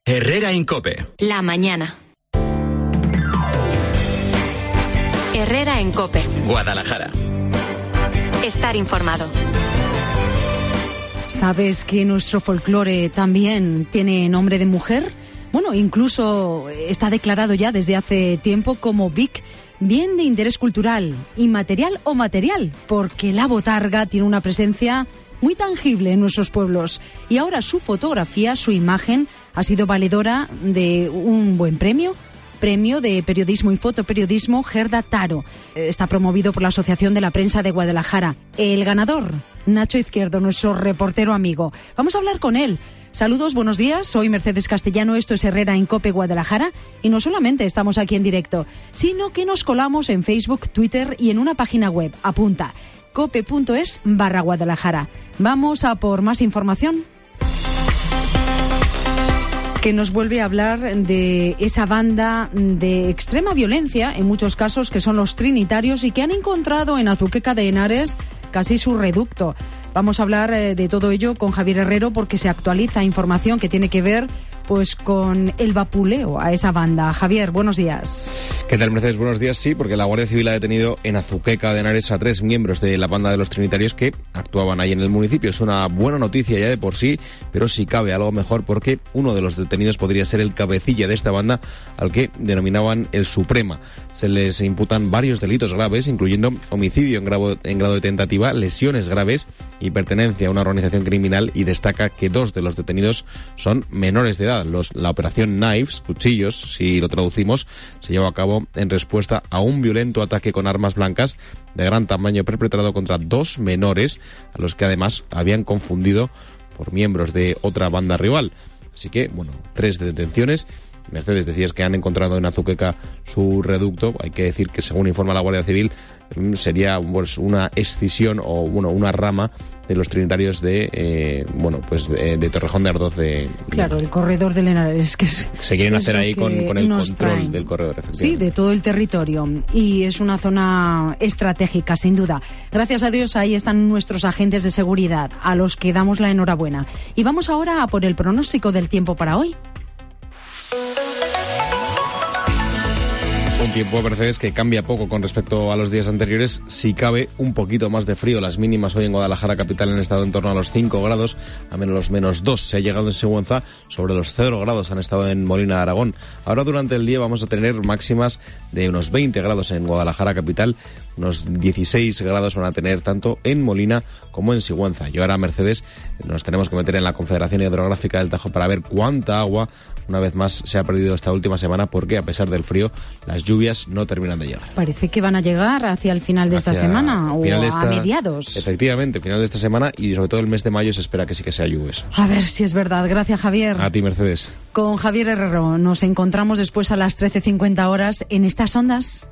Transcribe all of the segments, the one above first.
Herrera en COPE. La mañana. Herrera en COPE. Guadalajara. Estar informado. ¿Sabes que nuestro folclore también tiene nombre de mujer? Bueno, incluso está declarado ya desde hace tiempo como BIC, bien de interés cultural, inmaterial o material, porque la botarga tiene una presencia muy tangible en nuestros pueblos. Y ahora su fotografía, su imagen, ha sido valedora de un buen premio de Periodismo y Fotoperiodismo Gerda Taro. Está promovido por la Asociación de la Prensa de Guadalajara. El ganador, Nacho Izquierdo, nuestro reportero amigo. Vamos a hablar con él. Saludos, buenos días. Soy Mercedes Castellano, esto es Herrera en COPE Guadalajara. Y no solamente estamos aquí en directo, sino que nos colamos en Facebook, Twitter y en una página web. Apunta, cope.es/Guadalajara. Vamos a por más información, que nos vuelve a hablar de esa banda de extrema violencia, en muchos casos, que son los trinitarios y que han encontrado en Azuqueca de Henares casi su reducto. Vamos a hablar de todo ello con Javier Herrero, porque se actualiza información que tiene que ver pues con el vapuleo a esa banda. Javier, buenos días. ¿Qué tal, Mercedes? Buenos días. Sí, porque la Guardia Civil ha detenido en Azuqueca de Henares a 3 miembros de la banda de los trinitarios que actuaban ahí en el municipio. Es una buena noticia ya de por sí, pero si cabe algo mejor, porque uno de los detenidos podría ser el cabecilla de esta banda, al que denominaban el Suprema. Se les imputan varios delitos graves, incluyendo homicidio en grado de tentativa, lesiones graves y pertenencia a una organización criminal, y destaca que 2 de los detenidos son menores de edad. La operación Knives, cuchillos, si lo traducimos, se llevó a cabo en respuesta a un violento ataque con armas blancas de gran tamaño perpetrado contra 2 menores, a los que además habían confundido por miembros de otra banda rival. Así que, 3 detenciones. Mercedes, decías que han encontrado en Azuqueca su reducto. Hay que decir que, según informa la Guardia Civil, sería pues una escisión o una rama de los trinitarios de Torrejón de Ardoz. Claro, el corredor del Henares, que se quieren hacer ahí con el control del corredor, efectivamente. Sí, de todo el territorio, y es una zona estratégica, sin duda. Gracias a Dios ahí están nuestros agentes de seguridad, a los que damos la enhorabuena. Y vamos ahora a por el pronóstico del tiempo para hoy. Un tiempo, Mercedes, que cambia poco con respecto a los días anteriores. Si cabe, un poquito más de frío. Las mínimas hoy en Guadalajara capital han estado en torno a los 5 grados, a menos los -2. Se ha llegado en Sigüenza, sobre los 0 grados han estado en Molina de Aragón. Ahora, durante el día, vamos a tener máximas de unos 20 grados en Guadalajara capital. Unos 16 grados van a tener tanto en Molina como en Sigüenza. Y ahora, Mercedes, nos tenemos que meter en la Confederación Hidrográfica del Tajo para ver cuánta agua, una vez más, se ha perdido esta última semana, porque, a pesar del frío, las lluvias no terminan de llegar. Parece que van a llegar hacia el final de esta semana, o a mediados. Efectivamente, final de esta semana, y sobre todo el mes de mayo se espera que sí que sea lluvioso. A ver si es verdad. Gracias, Javier. A ti, Mercedes. Con Javier Herrero nos encontramos después a las 13:50 horas en estas ondas.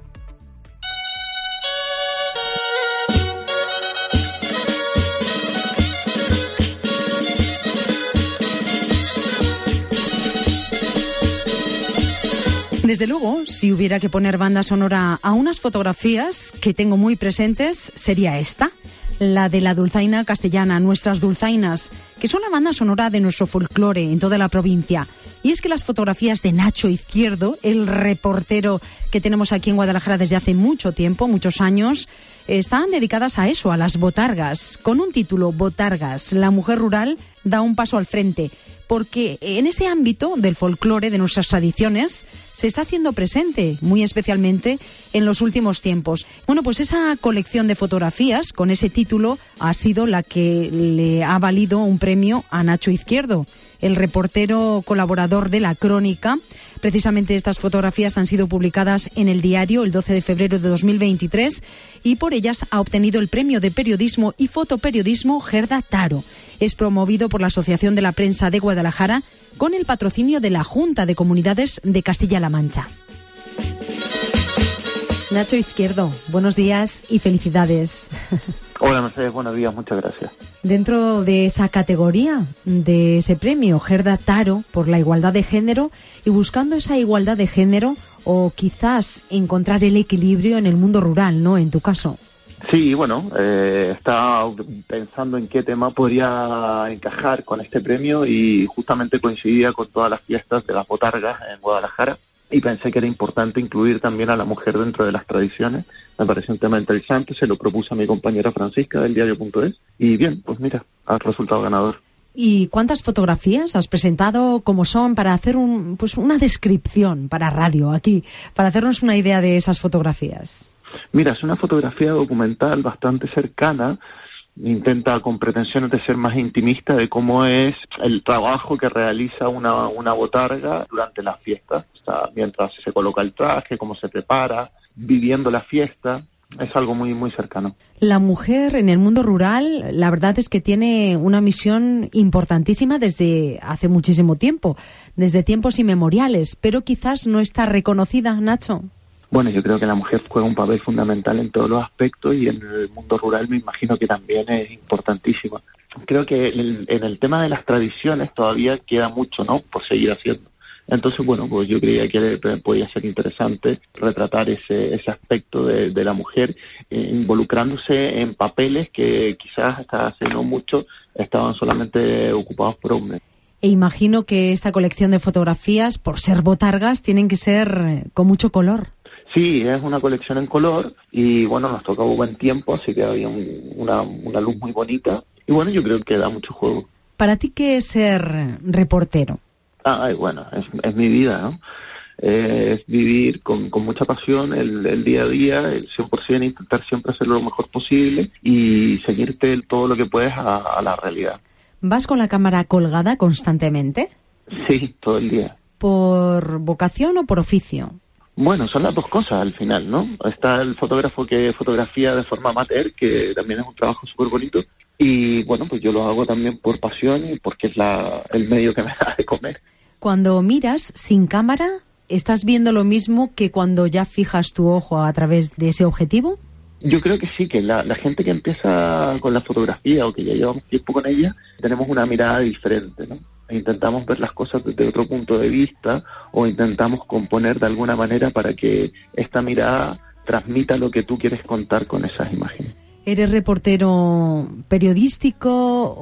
Desde luego, si hubiera que poner banda sonora a unas fotografías que tengo muy presentes, sería esta, la de la dulzaina castellana, nuestras dulzainas, que son la banda sonora de nuestro folclore en toda la provincia. Y es que las fotografías de Nacho Izquierdo, el reportero que tenemos aquí en Guadalajara desde hace mucho tiempo, muchos años, están dedicadas a eso, a las botargas, con un título, Botargas, la mujer rural da un paso al frente, porque en ese ámbito del folclore, de nuestras tradiciones, se está haciendo presente, muy especialmente en los últimos tiempos. Bueno, pues esa colección de fotografías con ese título ha sido la que le ha valido un premio a Nacho Izquierdo, el reportero colaborador de La Crónica. Precisamente estas fotografías han sido publicadas en El Diario el 12 de febrero de 2023 y por ellas ha obtenido el premio de Periodismo y Fotoperiodismo Gerda Taro. Es promovido por la Asociación de la Prensa de Guadalajara con el patrocinio de la Junta de Comunidades de Castilla-La Mancha. Nacho Izquierdo, buenos días y felicidades. Hola, Mercedes, buenos días, muchas gracias. Dentro de esa categoría, de ese premio Gerda Taro por la igualdad de género, y buscando esa igualdad de género o quizás encontrar el equilibrio en el mundo rural, ¿no? En tu caso. Sí, bueno, estaba pensando en qué tema podría encajar con este premio y justamente coincidía con todas las fiestas de las botargas en Guadalajara y pensé que era importante incluir también a la mujer dentro de las tradiciones. Me pareció un tema interesante, se lo propuse a mi compañera Francisca del diario.es y bien, pues mira, ha resultado ganador. ¿Y cuántas fotografías has presentado? ¿Cómo son? Para hacer una descripción para radio aquí, para hacernos una idea de esas fotografías. Mira, es una fotografía documental bastante cercana, intenta con pretensiones de ser más intimista de cómo es el trabajo que realiza una botarga durante las fiestas, o sea, mientras se coloca el traje, cómo se prepara, viviendo la fiesta. Es algo muy, muy cercano. La mujer en el mundo rural, la verdad es que tiene una misión importantísima desde hace muchísimo tiempo, desde tiempos inmemoriales, pero quizás no está reconocida, Nacho. Bueno, yo creo que la mujer juega un papel fundamental en todos los aspectos y en el mundo rural me imagino que también es importantísima. Creo que en el tema de las tradiciones todavía queda mucho, ¿no?, por seguir haciendo. Entonces, bueno, pues yo creía que podía ser interesante retratar ese aspecto de la mujer involucrándose en papeles que quizás hasta hace no mucho estaban solamente ocupados por hombres. E imagino que esta colección de fotografías, por ser botargas, tienen que ser con mucho color. Sí, es una colección en color y bueno, nos tocó buen tiempo, así que había una luz muy bonita y bueno, yo creo que da mucho juego. ¿Para ti qué es ser reportero? Bueno, es mi vida, ¿no? Es vivir con mucha pasión el día a día, el 100%, intentar siempre hacerlo lo mejor posible y seguirte todo lo que puedes a la realidad. ¿Vas con la cámara colgada constantemente? Sí, todo el día. ¿Por vocación o por oficio? Bueno, son las dos cosas al final, ¿no? Está el fotógrafo que fotografía de forma amateur, que también es un trabajo súper bonito. Y bueno, pues yo lo hago también por pasión y porque es el medio que me da de comer. Cuando miras sin cámara, ¿estás viendo lo mismo que cuando ya fijas tu ojo a través de ese objetivo? Yo creo que sí, que la gente que empieza con la fotografía o que ya llevamos tiempo con ella, tenemos una mirada diferente, ¿no? Intentamos ver las cosas desde otro punto de vista o intentamos componer de alguna manera para que esta mirada transmita lo que tú quieres contar con esas imágenes. ¿Eres reportero periodístico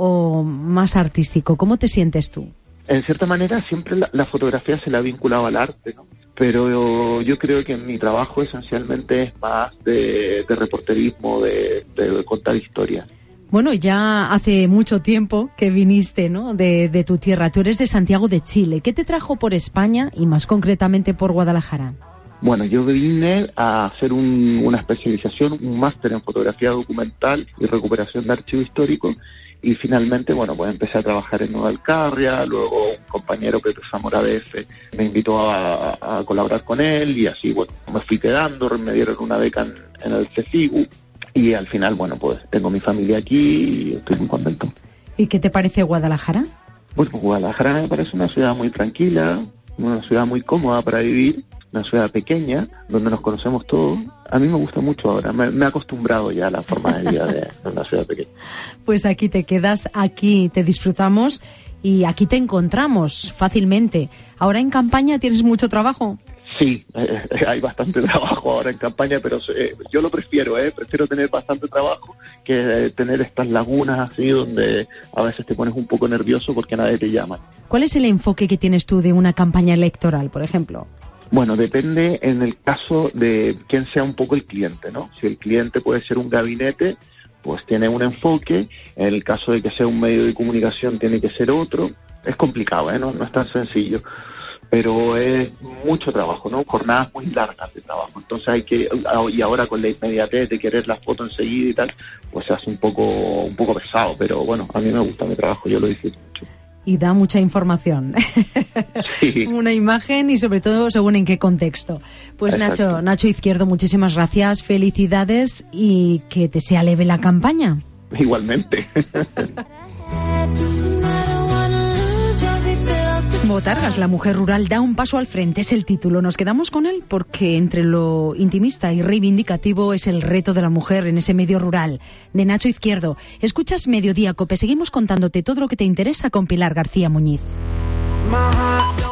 o más artístico? ¿Cómo te sientes tú? En cierta manera siempre la fotografía se la ha vinculado al arte, ¿no? Pero yo creo que mi trabajo esencialmente es más de reporterismo, de contar historias. Bueno, ya hace mucho tiempo que viniste, ¿no?, de tu tierra. Tú eres de Santiago de Chile. ¿Qué te trajo por España y más concretamente por Guadalajara? Bueno, yo vine a hacer una especialización, un máster en fotografía documental y recuperación de archivo histórico y finalmente, bueno, pues empecé a trabajar en Nueva Alcarria, luego un compañero, Pepe Zamora BF, me invitó a colaborar con él y así, bueno, me fui quedando, me dieron una beca en el CECIGU y al final, bueno, pues tengo mi familia aquí y estoy muy contento. ¿Y qué te parece Guadalajara? Pues Guadalajara me parece una ciudad muy tranquila, una ciudad muy cómoda para vivir, una ciudad pequeña, donde nos conocemos todos. A mí me gusta mucho ahora, me he acostumbrado ya a la forma de vida de una ciudad pequeña. Pues aquí te quedas, aquí te disfrutamos y aquí te encontramos fácilmente. ¿Ahora en campaña tienes mucho trabajo? Sí, hay bastante trabajo ahora en campaña, pero yo lo prefiero, prefiero tener bastante trabajo que tener estas lagunas así donde a veces te pones un poco nervioso porque nadie te llama. ¿Cuál es el enfoque que tienes tú de una campaña electoral, por ejemplo? Bueno, depende en el caso de quién sea un poco el cliente, ¿no? Si el cliente puede ser un gabinete, pues tiene un enfoque. En el caso de que sea un medio de comunicación, tiene que ser otro. Es complicado, no es tan sencillo, pero es mucho trabajo, ¿no? Jornadas muy largas de trabajo. Entonces y ahora con la inmediatez de querer las fotos enseguida y tal, pues se hace un poco pesado, pero bueno, a mí me gusta mi trabajo, yo lo disfruto mucho. Y da mucha información. Sí. Una imagen y sobre todo según en qué contexto. Pues Nacho Izquierdo, muchísimas gracias, felicidades y que te sea leve la campaña. Igualmente. Botargas, la mujer rural da un paso al frente, es el título. Nos quedamos con él porque entre lo intimista y reivindicativo es el reto de la mujer en ese medio rural. De Nacho Izquierdo. Escuchas Mediodía Cope, seguimos contándote todo lo que te interesa con Pilar García Muñiz.